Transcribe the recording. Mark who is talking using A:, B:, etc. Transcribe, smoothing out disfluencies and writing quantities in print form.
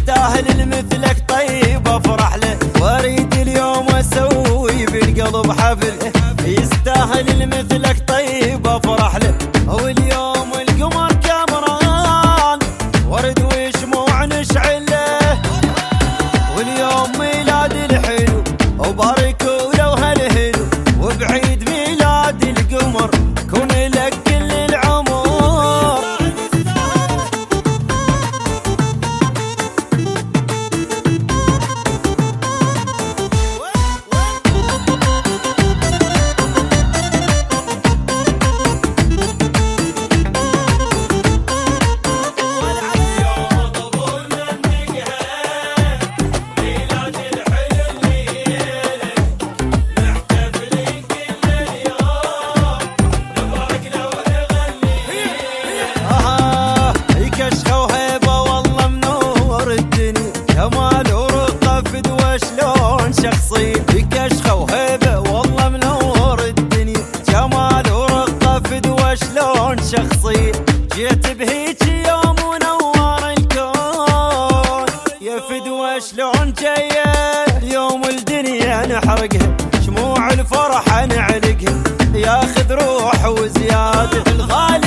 A: يستاهل المثلك طيب افرح له، واريد اليوم اسوي بالقلب حفل. يستاهل المثلك طيب افرح له، واليوم القمر كامران ورد وشموع نشعل له، واليوم ميلاد الحلو وباركوا له هالهلو، وبعيد ميلاد القمر كون لك كل العمر. جمال ورقة فدوة شلون شخصي، بكشخة وهيبة والله منور الدنيا. جمال ورقة فدوة شلون شخصي، جيت بهيج يوم ونور الكون. يا فدوة شلون جاية اليوم الدنيا نحرقها، شموع الفرحة نعلقها، ياخذ روح وزيادة الغالي